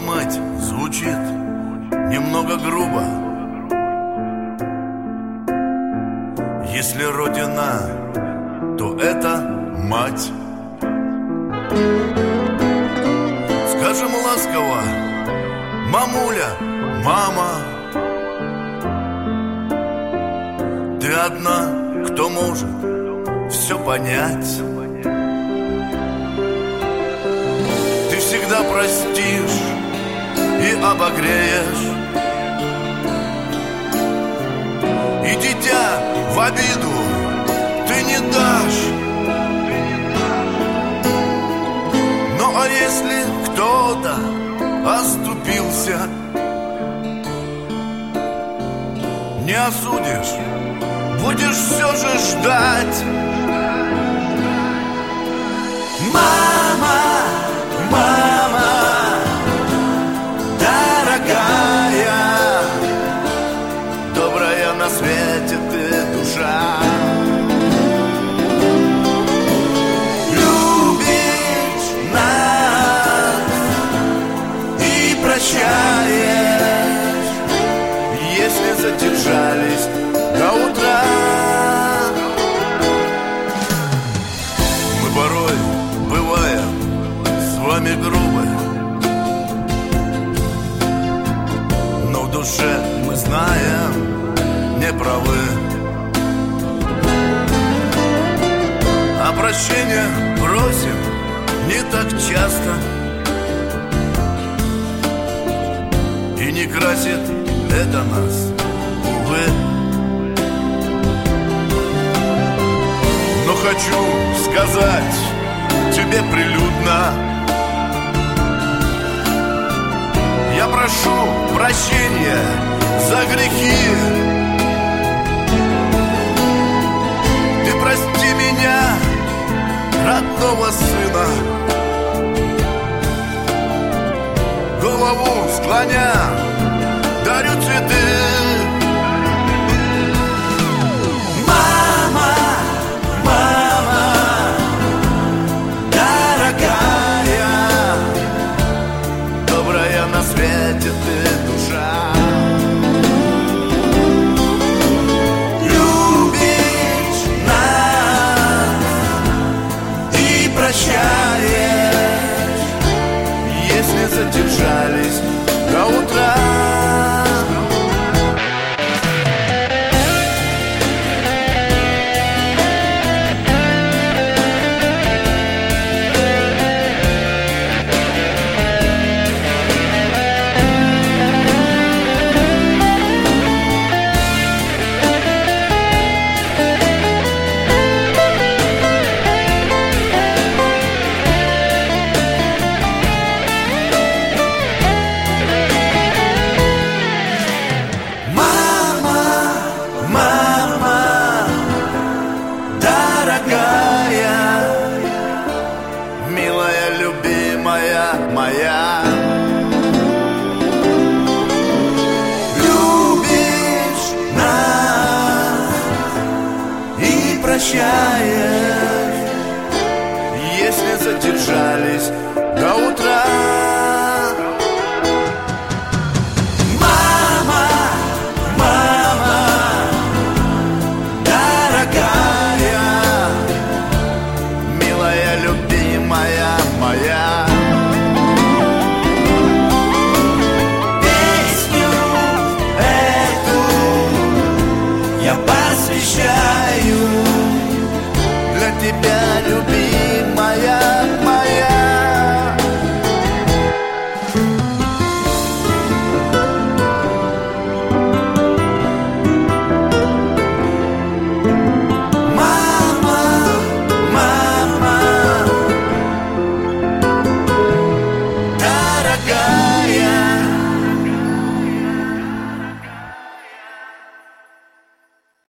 мать звучит немного грубо. Если родина, то это мать. Скажем ласково: мамуля, мама. Ты одна, кто может все понять. Ты всегда простишь и обогреешь, и дитя в обиду ты не дашь. Ну а если кто-то оступился, не осудишь, будешь все же ждать. Мама, мама, дорогая, добрая на свете ты душа. Любишь нас и прощаешь, если задержались до утра. Мы порой бываем с вами грубы, но в душе мы знаем, не правы. А прощения просим не так часто, и не красит это нас, увы. Но хочу сказать тебе прилюдно: я прошу прощения за грехи. Ты прости меня, родного сына. Голову склоня, дарю цветы. Мама, мама, дорогая, добрая на свете ты душа. Любишь нас и прощаешь, если задержались до утра. Моя, любишь нас и прощаешь, если задержались